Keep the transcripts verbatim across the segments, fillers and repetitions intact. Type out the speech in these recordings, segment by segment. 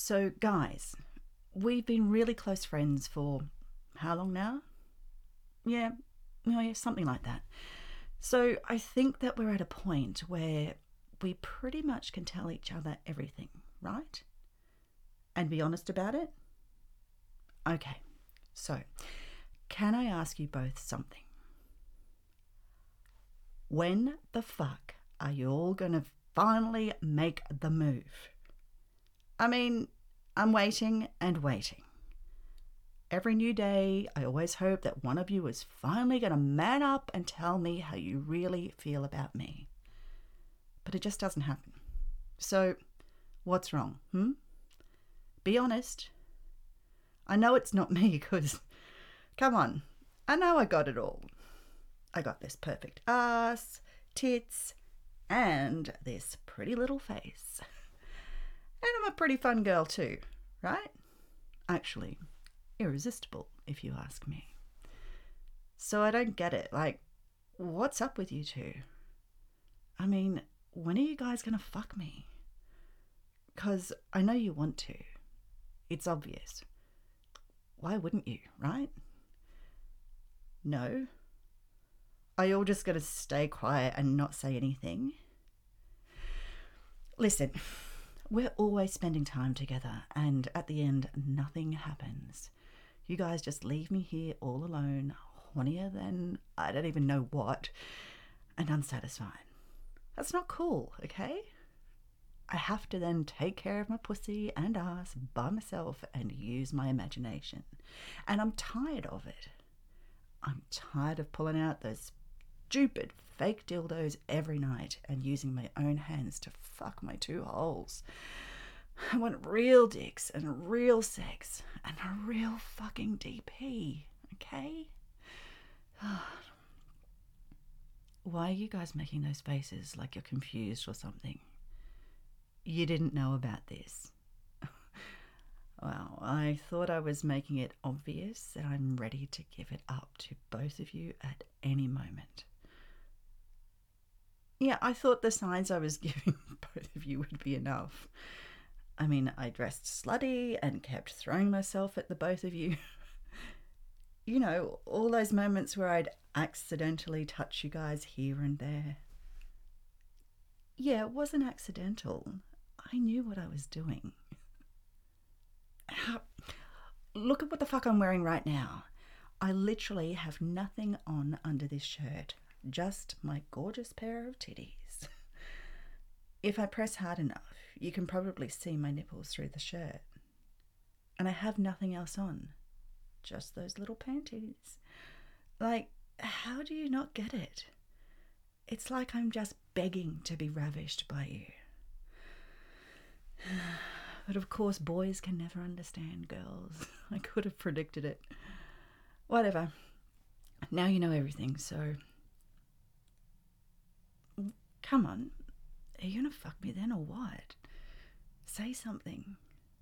So, guys, we've been really close friends for how long now? Yeah, oh yeah, something like that. So, I think that we're at a point where we pretty much can tell each other everything, right? And be honest about it? Okay, so can I ask you both something? When the fuck are you all gonna finally make the move? I mean, I'm waiting and waiting. Every new day, I always hope that one of you is finally going to man up and tell me how you really feel about me. But it just doesn't happen. So, what's wrong, hmm? Be honest. I know it's not me, because, come on, I know I got it all. I got this perfect ass, tits, and this pretty little face. And I'm a pretty fun girl too, right? Actually, irresistible, if you ask me. So I don't get it. Like, what's up with you two? I mean, when are you guys gonna fuck me? Because I know you want to. It's obvious. Why wouldn't you, right? No? Are you all just gonna stay quiet and not say anything? Listen, we're always spending time together, and at the end, nothing happens. You guys just leave me here all alone, hornier than I don't even know what, and unsatisfied. That's not cool, okay? I have to then take care of my pussy and ass by myself and use my imagination. And I'm tired of it. I'm tired of pulling out those stupid fake dildos every night and using my own hands to fuck my two holes. I want real dicks and real sex and a real fucking D P, okay? Why are you guys making those faces like you're confused or something? You didn't know about this. Well, I thought I was making it obvious that I'm ready to give it up to both of you at any moment. Yeah, I thought the signs I was giving both of you would be enough. I mean, I dressed slutty and kept throwing myself at the both of you. You know, all those moments where I'd accidentally touch you guys here and there. Yeah, it wasn't accidental. I knew what I was doing. Look at what the fuck I'm wearing right now. I literally have nothing on under this shirt. Just my gorgeous pair of titties. If I press hard enough, you can probably see my nipples through the shirt. And I have nothing else on. Just those little panties. Like, how do you not get it? It's like I'm just begging to be ravished by you. But of course, boys can never understand girls. I could have predicted it. Whatever. Now you know everything, so... Come on. Are you gonna fuck me then or what? Say something.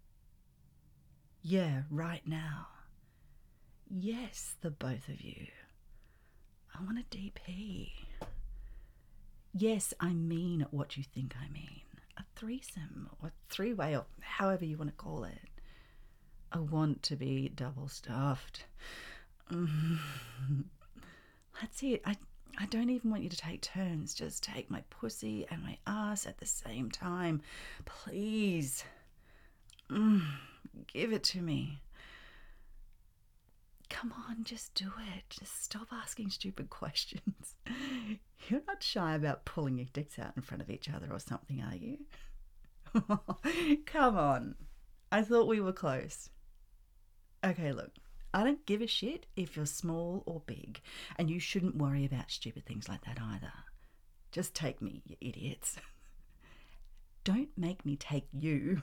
Yeah, right now. Yes, the both of you. I want a D P. Yes, I mean what you think I mean. A threesome or three-way or however you want to call it. I want to be double stuffed. Mm. That's it. I, I don't even want you to take turns. Just take my pussy and my ass at the same time. Please. Mm. Give it to me. Come on, just do it. Just stop asking stupid questions. You're not shy about pulling your dicks out in front of each other or something, are you? Come on. I thought we were close. Okay, look. I don't give a shit if you're small or big, and you shouldn't worry about stupid things like that either. Just take me, you idiots. Don't make me take you.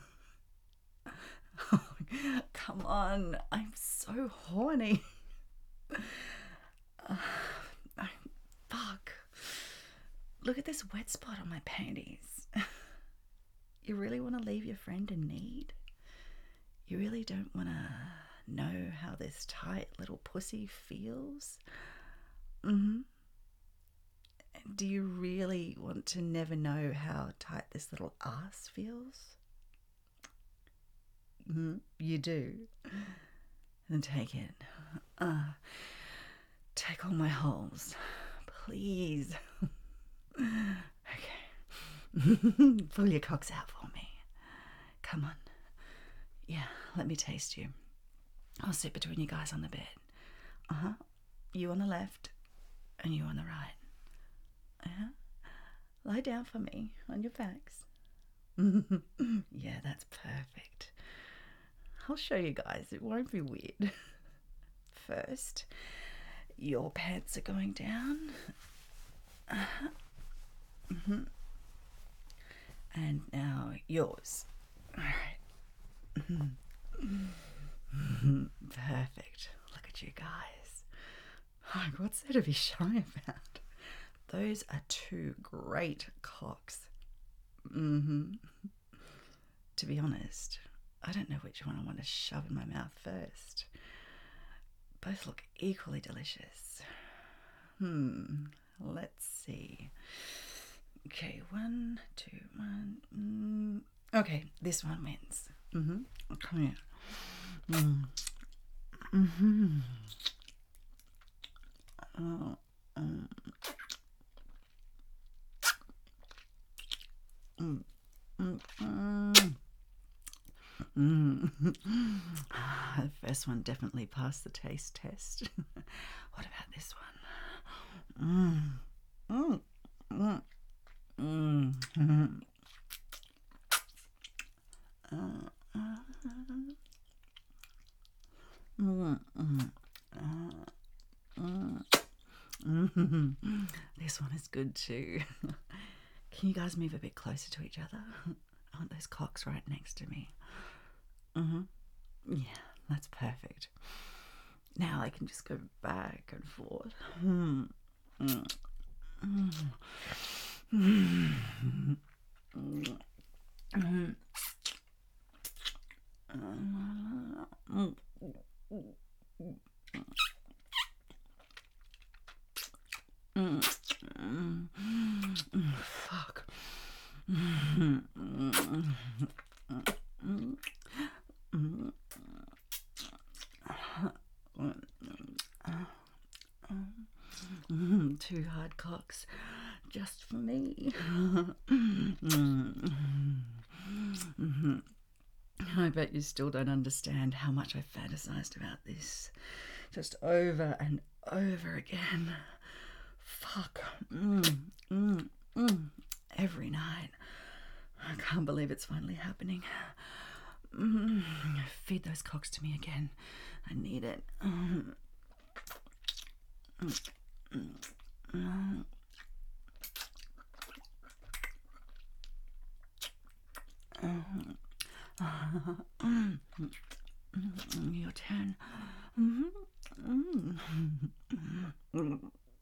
Come on, I'm so horny. Uh, I, fuck. Look at this wet spot on my panties. You really want to leave your friend in need? You really don't want to know how this tight little pussy feels? Mm-hmm. Do you really want to never know how tight this little ass feels? Mm, you do. Then take it. Uh, take all my holes. Please. Okay. Pull your cocks out for me. Come on. Yeah, let me taste you. I'll sit between you guys on the bed. Uh-huh. You on the left and you on the right. Uh-huh. Lie down for me on your backs. Yeah, that's perfect. I'll show you guys. It won't be weird. First, your pants are going down. Uh-huh. Mm-hmm. And now yours. All right. Mm-hmm. Perfect. Look at you guys. Oh, what's there to be shy about? Those are two great cocks. Mm-hmm. To be honest, I don't know which one I want to shove in my mouth first. Both look equally delicious. Hmm. Let's see. Okay, one, two, one. Mm. Okay, this one wins. Mm-hmm. Come here. Mm. Mm-hmm. Oh, um. Mm. Mm. Mm. Mm. The first one definitely passed the taste test. What about this one? Mm. Mm. Mm. Mm. Uh, uh, mm. Mm. Uh, mm. Mm. This one is good too. Can you guys move a bit closer to each other? I want those cocks right next to me. Mm-hmm. Yeah, that's perfect. Now I can just go back and forth. Mm. Mm. Mm. Mm. Mm. Mm. Mm. Mm. Mm. Fuck. Mm. Mm. Mm. Mm. Two hard cocks just for me. Mm. I bet you still don't understand how much I fantasized about this. Just over and over again. Fuck. Mm, mm, mm. Every night. I can't believe it's finally happening. Mm. Feed those cocks to me again. I need it. Mm. Mm. Mm. Mm. Mm. Mm. Your turn. Mm. Mm. Mm.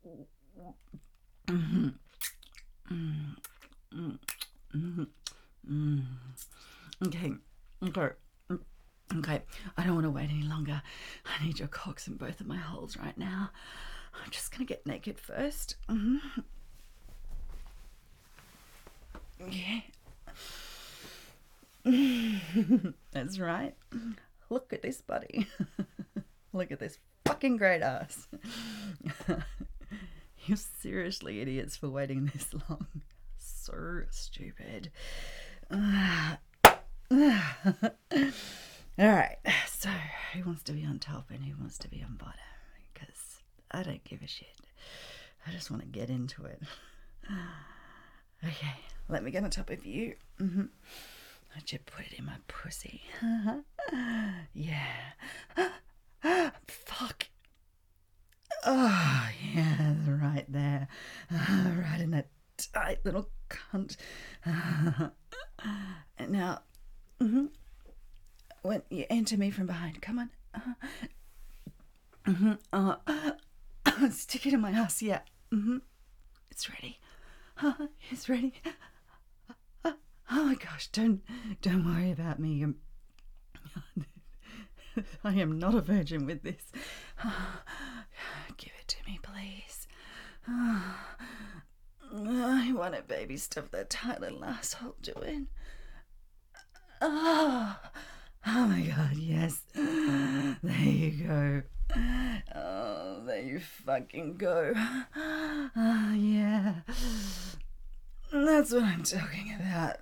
Mm. Mm. Mm. Mm. Mm. Okay. Okay. Okay. I don't want to wait any longer. I need your cocks in both of my holes right now. I'm just gonna get naked first. Mm-hmm. Yeah. That's right. Look at this buddy. Look at this fucking great ass. You're seriously idiots for waiting this long. So stupid. Uh, Alright, so who wants to be on top and who wants to be on bottom? Because I don't give a shit. I just want to get into it. Okay, let me get on top of you. Mm-hmm. I should put it in my pussy. Yeah. Fuck. Oh, yeah, right there. Right in that tight little cunt. And now, mm-hmm. When you enter me from behind, come on. Uh, mm-hmm. uh, stick it in my ass, yeah. Mm-hmm. It's ready. Uh, it's ready. Uh, oh my gosh, don't don't worry about me. Um, I am not a virgin with this. Uh, give it to me, please. Uh, I want it, baby. Stuff that tight little asshole doing. Oh. Oh my God, yes. There you go. Oh, there you fucking go. Oh, yeah. That's what I'm talking about.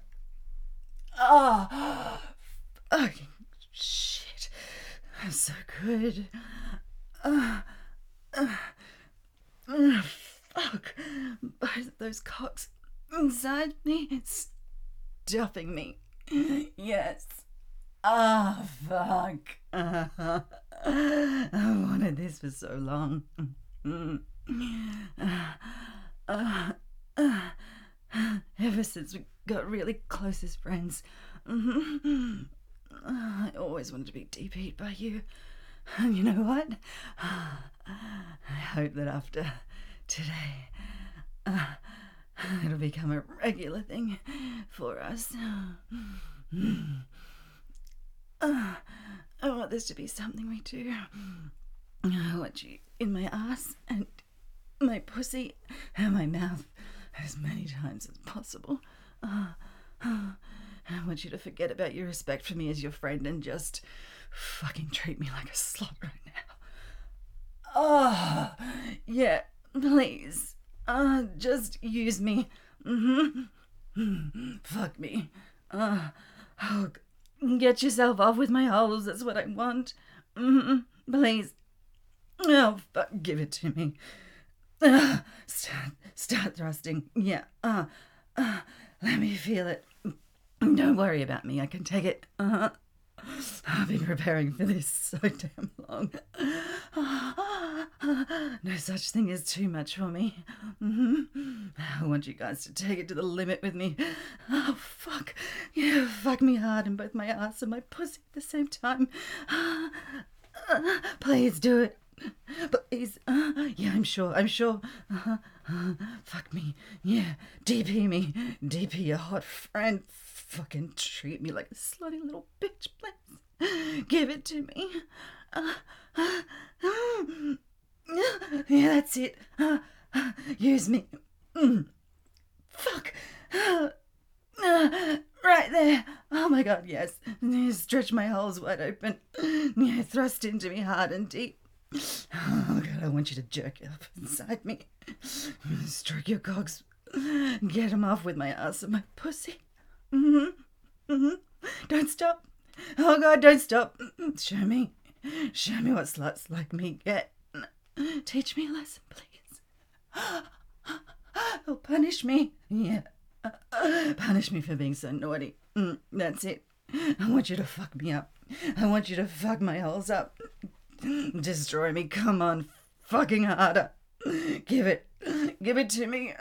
Oh, fucking shit. That's so good. Uh, uh, uh, fuck. Both of those cocks inside me, stuffing me. Yes. Ah, oh, fuck. Uh, I wanted this for so long. Uh, uh, uh, ever since we got really close as friends. Uh, I always wanted to be D P'd by you. And you know what? I hope that after today, uh, it'll become a regular thing for us. Uh, I want this to be something we do. I want you in my ass and my pussy and my mouth as many times as possible. Uh, uh, I want you to forget about your respect for me as your friend and just fucking treat me like a slut right now. Oh, yeah, please. Uh, just use me. Mm-hmm. Fuck me. Uh, oh, get yourself off with my holes. That's what I want. Mm-hmm. Please. Oh, fuck, give it to me. Uh, start, start thrusting. Yeah. Uh, uh, let me feel it. Don't worry about me. I can take it. Uh, I've been preparing for this so damn long. No such thing as too much for me. Mm-hmm. I want you guys to take it to the limit with me. Oh, fuck. Yeah, fuck me hard in both my ass and my pussy at the same time. Please do it. Please. Uh, yeah, I'm sure. I'm sure. Uh, uh, fuck me. Yeah. D P me. D P your hot friend. Fucking treat me like a slutty little bitch, please. Give it to me. Uh, uh, uh, yeah, that's it. Uh, uh, use me. Mm. Fuck. Uh, uh, right there. Oh my god, yes. Stretch my holes wide open. Yeah, thrust into me hard and deep. Oh god, I want you to jerk up inside me. Stroke your cogs. Get them off with my ass and my pussy. Mm-hmm. Mm-hmm. Don't stop. Oh god, don't stop. Show me. Show me what sluts like me get. Teach me a lesson, please. Oh, punish me. Yeah. Punish me for being so naughty. Mm, that's it. I want you to fuck me up. I want you to fuck my holes up. Destroy me. Come on. Fucking harder. Give it. Give it to me.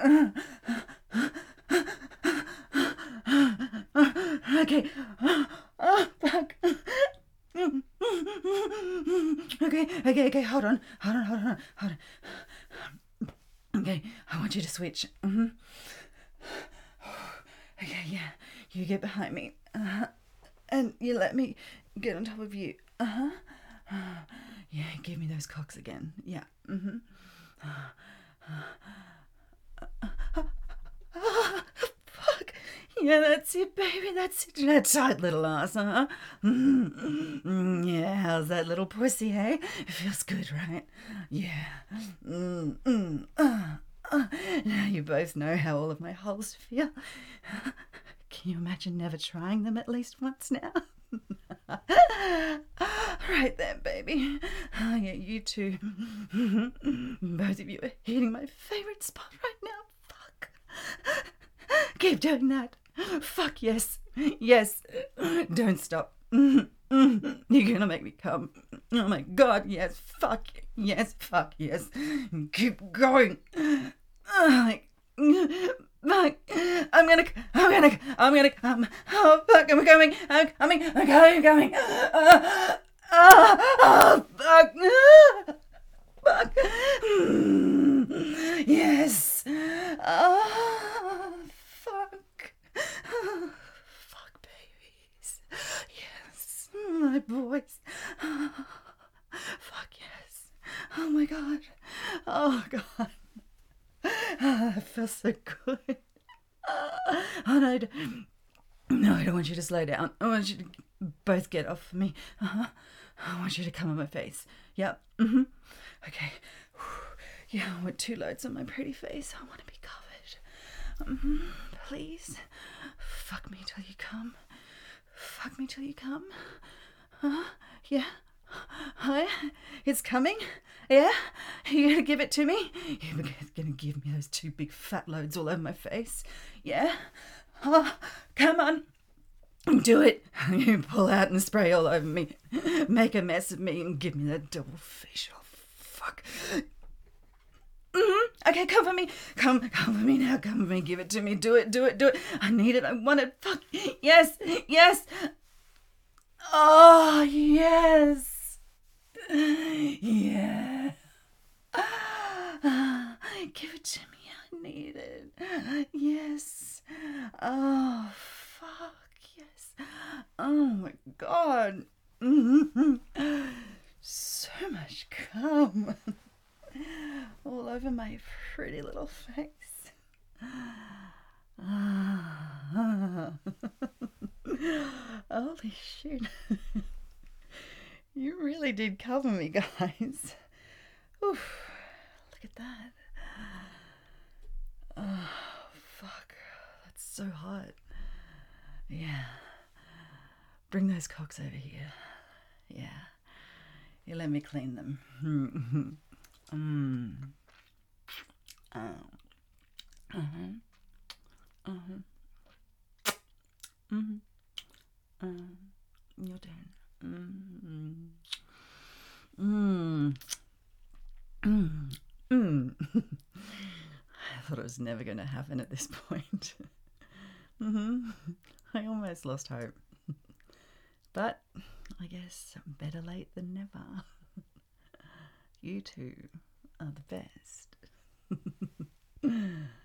Okay. Oh, fuck. Okay, okay, okay. Hold on. Hold on, hold on, hold on. Okay, I want you to switch. Mm-hmm. Okay, yeah. You get behind me. Uh-huh. And you let me get on top of you. Uh-huh. Yeah, give me those cocks again. Yeah. Mm-hmm. Fuck. Yeah, that's it, baby. That's it. That tight little ass, huh? Mm-hmm. Yeah, how's that little pussy, hey? It feels good, right? Yeah. Mm-hmm. Uh, uh. Now you both know how all of my holes feel. Can you imagine never trying them at least once now? Right then, baby. Oh, yeah, you two. Both of you are hitting my favourite spot right now. Fuck. Keep doing that. Fuck, yes. Yes. Don't stop. You're gonna make me come. Oh my god, yes. Fuck. Yes. Fuck, yes. Keep going. Oh, like, fuck. I'm gonna, I'm gonna, I'm gonna come. Oh, fuck, I'm coming. I'm coming. I'm coming. I'm coming. Uh, uh, oh, fuck. Uh, fuck. Mm, yes. Oh, fuck. Oh, fuck, babies. Yes. My boys. Oh, fuck, yes. Oh, my God. Oh, God. Oh, it feels so good. Oh, no, I don't, no, I don't want you to slow down. I want you to both get off me. Uh-huh. I want you to come on my face. Yep. Mm-hmm. Okay. Yeah, I want two loads on my pretty face. I want to be covered. Mm-hmm. Please. Fuck me till you come. Fuck me till you come. Huh? Yeah. Hi. It's coming. Yeah. You gonna give it to me? You're gonna give me those two big fat loads all over my face. Yeah. Oh, come on. Do it. You pull out and spray all over me. Make a mess of me and give me that double facial. Fuck. Mm-hmm. Okay, cover me. Come, cover me now. Cover me. Give it to me. Do it, do it, do it. I need it. I want it. Fuck. Yes, yes. Oh, yes. Yeah. Give it to me. I need it. Yes. Oh, fuck. Yes. Oh, my God. Mm-hmm. So much cum. All over my pretty little face. Holy shit. You really did cover me, guys. Oof. Look at that. Oh, fuck. That's so hot. Yeah. Bring those cocks over here. Yeah. You let me clean them. Mm. Oh. Uh-huh. Uh-huh. Mm-hmm. Uh, your turn. Mm. Mm. Mm. Mm. I thought it was never going to happen at this point. Mm-hmm. I almost lost hope. But I guess better late than never. You two are the best.